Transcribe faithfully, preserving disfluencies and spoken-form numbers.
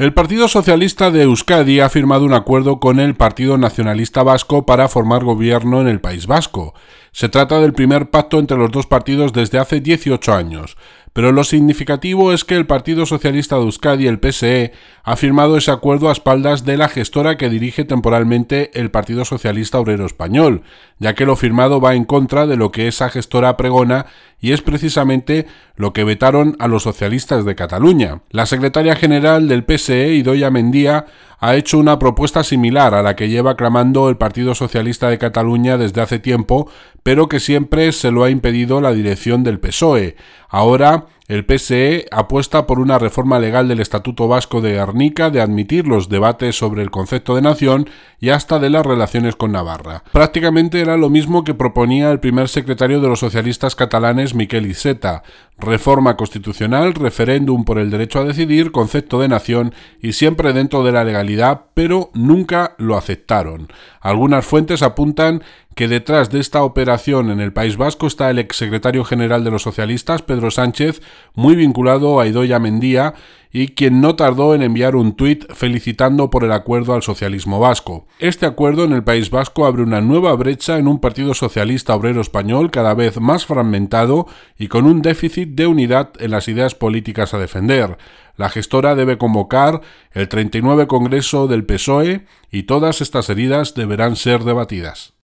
El Partido Socialista de Euskadi ha firmado un acuerdo con el Partido Nacionalista Vasco para formar gobierno en el País Vasco. Se trata del primer pacto entre los dos partidos desde hace dieciocho años. Pero lo significativo es que el Partido Socialista de Euskadi, el P S E, ha firmado ese acuerdo a espaldas de la gestora que dirige temporalmente el Partido Socialista Obrero Español, ya que lo firmado va en contra de lo que esa gestora pregona y es precisamente lo que vetaron a los socialistas de Cataluña. La secretaria general del P S E, Idoia Mendia, ha hecho una propuesta similar a la que lleva clamando el Partido Socialista de Cataluña desde hace tiempo, pero que siempre se lo ha impedido la dirección del P S O E. Ahora, el P S E apuesta por una reforma legal del Estatuto Vasco de Gernika, de admitir los debates sobre el concepto de nación y hasta de las relaciones con Navarra. Prácticamente era lo mismo que proponía el primer secretario de los socialistas catalanes, Miquel Iceta: reforma constitucional, referéndum por el derecho a decidir, concepto de nación y siempre dentro de la legalidad, pero nunca lo aceptaron. Algunas fuentes apuntan que detrás de esta operación en el País Vasco está el exsecretario general de los socialistas, Pedro Sánchez, muy vinculado a Idoia Mendia, y quien no tardó en enviar un tuit felicitando por el acuerdo al socialismo vasco. Este acuerdo en el País Vasco abre una nueva brecha en un Partido Socialista Obrero Español cada vez más fragmentado y con un déficit de unidad en las ideas políticas a defender. La gestora debe convocar el treinta y nueve Congreso del P S O E y todas estas heridas deberán ser debatidas.